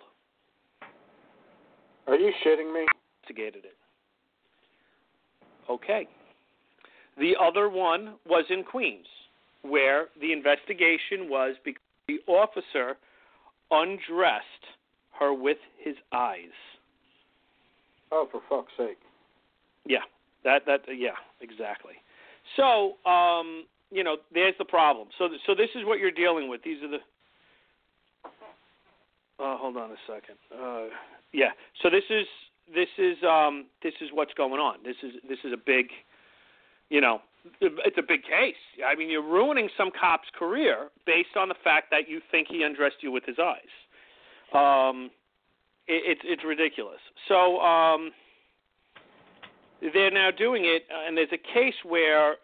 Are you shitting me? Investigated it. Okay. The other one was in Queens, where the investigation was because the officer undressed her with his eyes. Oh, for fuck's sake. Yeah. Yeah, exactly. So, there's the problem. So this is what you're dealing with. These are the. Hold on a second. So this is what's going on. This is a big, it's a big case. I mean, you're ruining some cop's career based on the fact that you think he undressed you with his eyes. It's ridiculous. So. They're now doing it, and there's a case where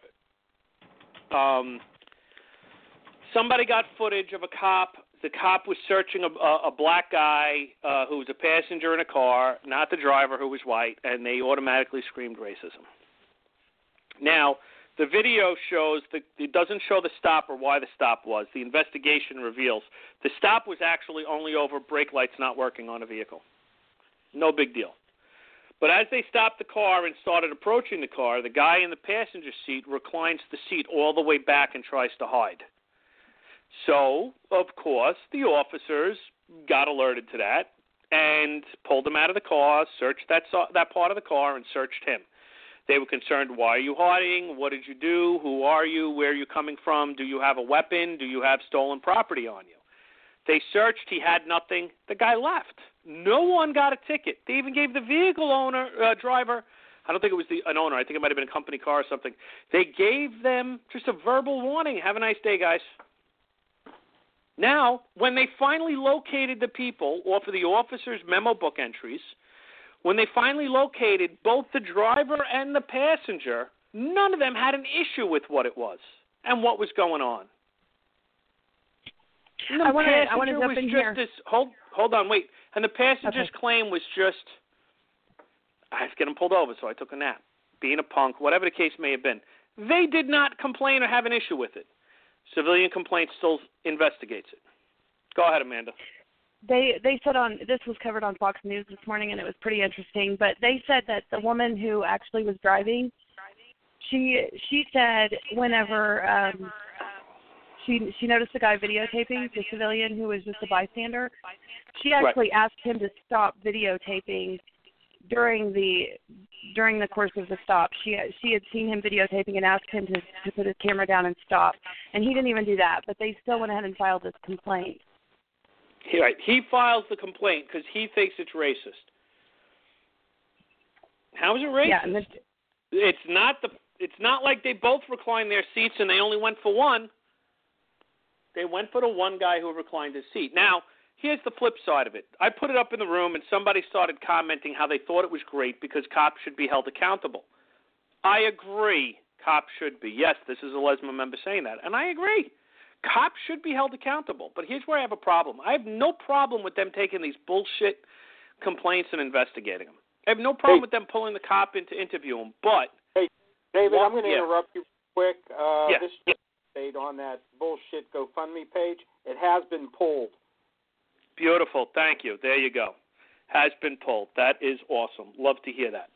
somebody got footage of a cop. The cop was searching a black guy who was a passenger in a car, not the driver who was white, and they automatically screamed racism. Now, the video shows it doesn't show the stop or why the stop was. The investigation reveals the stop was actually only over brake lights not working on a vehicle. No big deal. But as they stopped the car and started approaching the car, the guy in the passenger seat reclines the seat all the way back and tries to hide. So, of course, the officers got alerted to that and pulled him out of the car, searched that part of the car, and searched him. They were concerned, why are you hiding? What did you do? Who are you? Where are you coming from? Do you have a weapon? Do you have stolen property on you? They searched. He had nothing. The guy left. No one got a ticket. They even gave the vehicle driver I don't think it was an owner. I think it might have been a company car or something. They gave them just a verbal warning. Have a nice day, guys. Now, when they finally located the people off of the officer's memo book entries, when they finally located both the driver and the passenger, none of them had an issue with what it was and what was going on. And I want to jump in here. Hold on, wait. And the passenger's claim was just, I have to get him pulled over, so I took a nap. Being a punk, whatever the case may have been. They did not complain or have an issue with it. Civilian complaint still investigates it. Go ahead, Amanda. They said this was covered on Fox News this morning, and it was pretty interesting. But they said that the woman who actually was driving, she said whenever she noticed the guy videotaping, the civilian who was just a bystander, she actually asked him to stop videotaping during the course of the stop. She had seen him videotaping and asked him to put his camera down and stop, and he didn't even do that. But they still went ahead and filed this complaint. Right. He files the complaint because he thinks it's racist. How is it racist? Yeah, it's not like they both reclined their seats and they only went for one. They went for the one guy who reclined his seat. Now, here's the flip side of it. I put it up in the room and somebody started commenting how they thought it was great because cops should be held accountable. I agree. Cops should be. Yes, this is a LESMA member saying that, and I agree. Cops should be held accountable. But here's where I have a problem. I have no problem with them taking these bullshit complaints and investigating them. I have no problem with them pulling the cop in to interview him. But hey, David, I'm going to interrupt you quick. This is just on that bullshit GoFundMe page. It has been pulled. Beautiful. Thank you. There you go. Has been pulled. That is awesome. Love to hear that.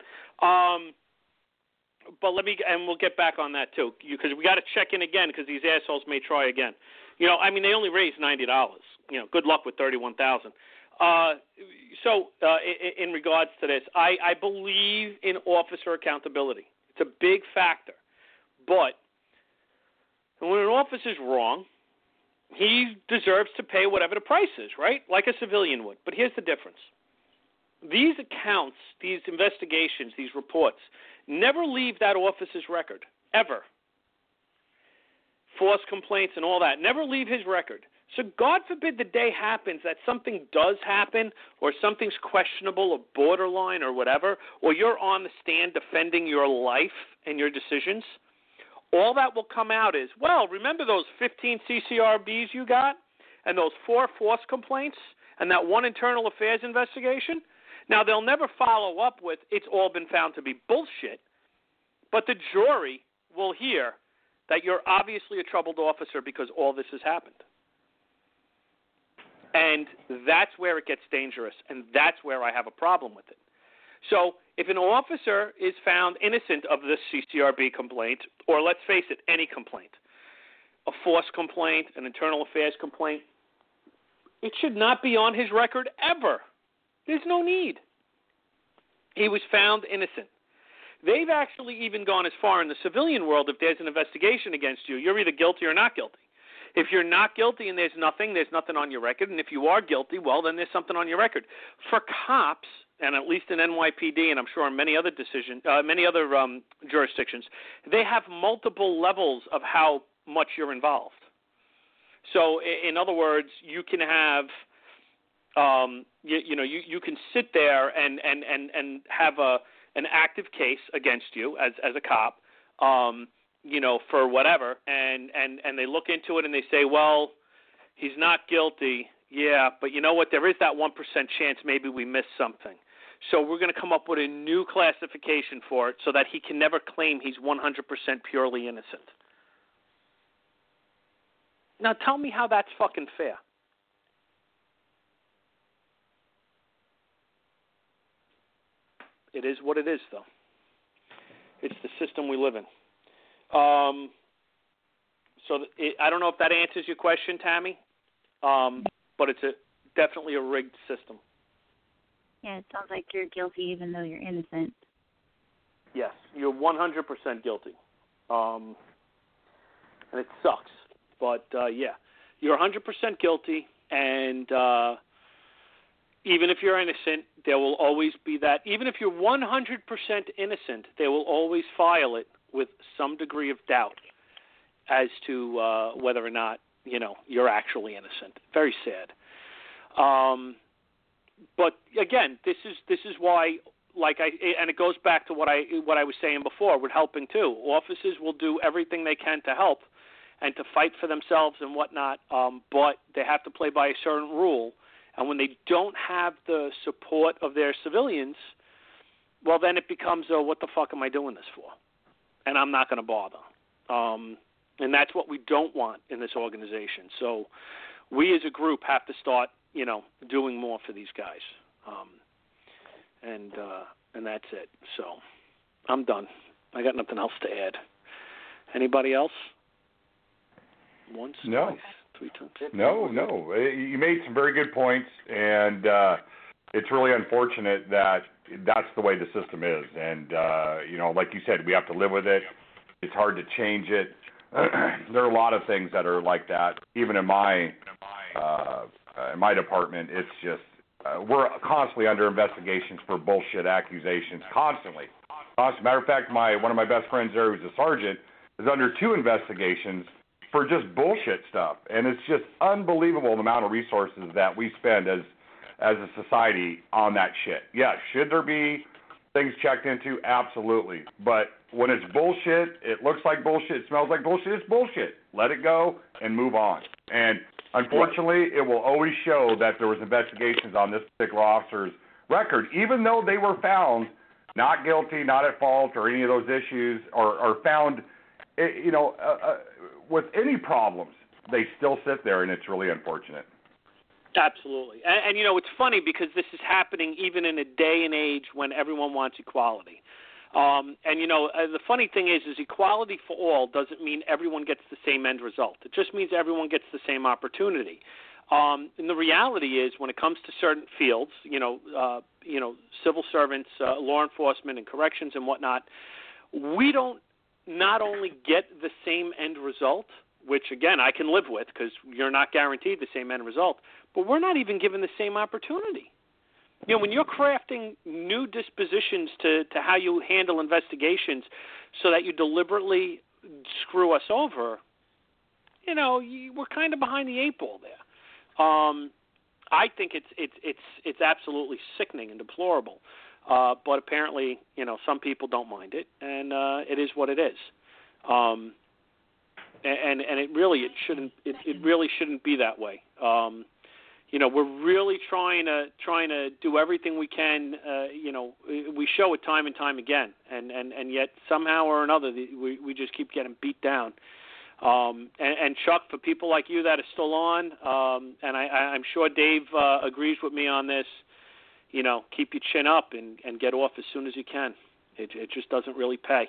But we'll get back on that too, because we got to check in again because these assholes may try again. They only raised $90. Good luck with $31,000. So in regards to this, I believe in officer accountability. It's a big factor. But when an officer's wrong, he deserves to pay whatever the price is, right? Like a civilian would. But here's the difference. These accounts, these investigations, these reports never leave that officer's record, ever. Force complaints and all that never leave his record. So God forbid the day happens that something does happen or something's questionable or borderline or whatever, or you're on the stand defending your life and your decisions, all that will come out is, well, remember those 15 CCRBs you got and those 4 force complaints and that 1 internal affairs investigation? Now, they'll never follow up with it's all been found to be bullshit, but the jury will hear that you're obviously a troubled officer because all this has happened. And that's where it gets dangerous, and that's where I have a problem with it. So if an officer is found innocent of this CCRB complaint, or let's face it, any complaint, a force complaint, an internal affairs complaint, it should not be on his record ever. There's no need. He was found innocent. They've actually even gone as far in the civilian world, if there's an investigation against you, you're either guilty or not guilty. If you're not guilty and there's nothing on your record. And if you are guilty, well, then there's something on your record. For cops, and at least in NYPD, and I'm sure in many other jurisdictions, they have multiple levels of how much you're involved. So, in other words, you can have you can sit there and have an active case against you as a cop, for whatever, and they look into it and they say, well, he's not guilty. Yeah, but you know what? There is that 1% chance maybe we missed something. So we're going to come up with a new classification for it so that he can never claim he's 100% purely innocent. Now tell me how that's fucking fair. It is what it is, though. It's the system we live in. I don't know if that answers your question, Tammy, but it's definitely a rigged system. Yeah, it sounds like you're guilty even though you're innocent. Yes, you're 100% guilty. And it sucks. But, yeah, you're 100% guilty, and even if you're innocent, there will always be that. Even if you're 100% innocent, they will always file it with some degree of doubt as to whether or not, you're actually innocent. Very sad. But again, this is why, and it goes back to what I was saying before with helping too. Officers will do everything they can to help and to fight for themselves and whatnot, but they have to play by a certain rule. And when they don't have the support of their civilians, well, then it becomes, what the fuck am I doing this for? And I'm not going to bother. And that's what we don't want in this organization. So we as a group have to start, doing more for these guys. And that's it. So I'm done. I got nothing else to add. Anybody else? Once, no. Twice, 3 times? No. You made some very good points, and it's really unfortunate that that's the way the system is. And, like you said, we have to live with it. It's hard to change it. There are a lot of things that are like that. Even in my department, it's just we're constantly under investigations for bullshit accusations, constantly. Matter of fact, one of my best friends there, who's a sergeant, is under 2 investigations for just bullshit stuff. And it's just unbelievable the amount of resources that we spend as a society on that shit. Yeah, should there be things checked into? Absolutely. But when it's bullshit, it looks like bullshit, it smells like bullshit, it's bullshit. Let it go and move on. And unfortunately, it will always show that there was investigations on this particular officer's record, even though they were found not guilty, not at fault, or any of those issues, or found, with any problems. They still sit there, and it's really unfortunate. Absolutely. And it's funny because this is happening even in a day and age when everyone wants equality. The funny thing is equality for all doesn't mean everyone gets the same end result. It just means everyone gets the same opportunity. And the reality is when it comes to certain fields, civil servants, law enforcement and corrections and whatnot, we don't not only get the same end result, which, again, I can live with because you're not guaranteed the same end result, but we're not even given the same opportunity. When you're crafting new dispositions to how you handle investigations so that you deliberately screw us over, we're kind of behind the 8 ball there. I think it's absolutely sickening and deplorable. But apparently, some people don't mind it, and it is what it is. And it really shouldn't be that way. We're really trying to do everything we can. We show it time and time again, and yet somehow or another we just keep getting beat down. And Chuck, for people like you that are still on, and I'm sure Dave agrees with me on this. Keep your chin up and get off as soon as you can. It just doesn't really pay.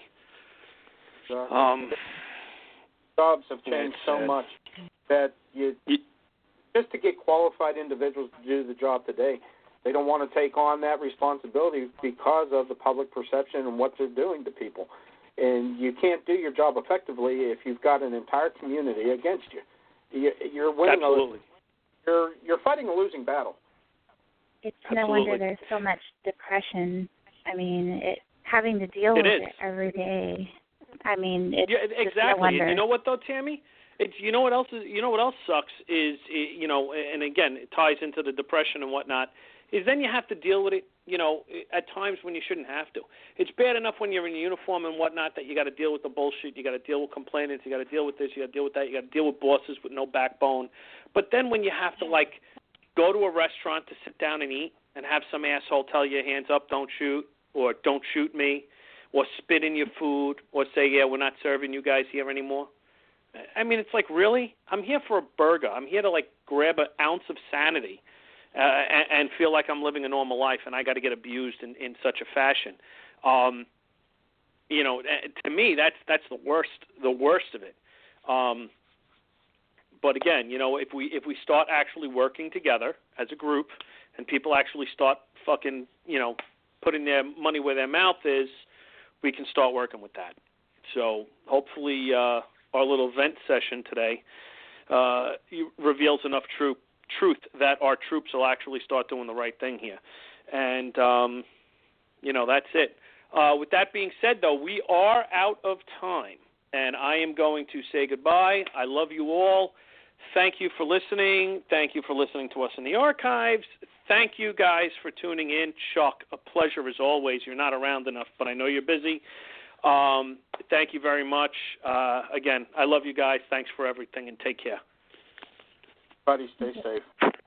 Jobs have changed so much that just to get qualified individuals to do the job today, they don't want to take on that responsibility because of the public perception and what they're doing to people. And you can't do your job effectively if you've got an entire community against you. You're winning. Absolutely. You're fighting a losing battle. It's no wonder there's so much depression. I mean, having to deal with it every day. I mean, it's exactly. No wonder. And you know what though, Tammy? What else sucks is and again it ties into the depression and whatnot. Is then you have to deal with it. At times when you shouldn't have to. It's bad enough when you're in uniform and whatnot that you got to deal with the bullshit. You got to deal with complainants. You got to deal with this. You got to deal with that. You got to deal with bosses with no backbone. But then when you have to go to a restaurant to sit down and eat and have some asshole tell you hands up, don't shoot, or don't shoot me, or spit in your food, or say, yeah, we're not serving you guys here anymore. I mean, it's like, really? I'm here for a burger. I'm here to grab an ounce of sanity and feel like I'm living a normal life, and I got to get abused in such a fashion. To me, that's the worst of it. But again, if we start actually working together as a group, and people actually start fucking, putting their money where their mouth is, we can start working with that. So hopefully our little vent session today reveals enough truth truth that our troops will actually start doing the right thing here. And, that's it. With that being said, though, we are out of time, and I am going to say goodbye. I love you all. Thank you for listening. Thank you for listening to us in the archives. Thank you guys for tuning in. Chuck, a pleasure as always. You're not around enough, but I know you're busy. Thank you very much. Again, I love you guys. Thanks for everything, and take care. Everybody stay safe.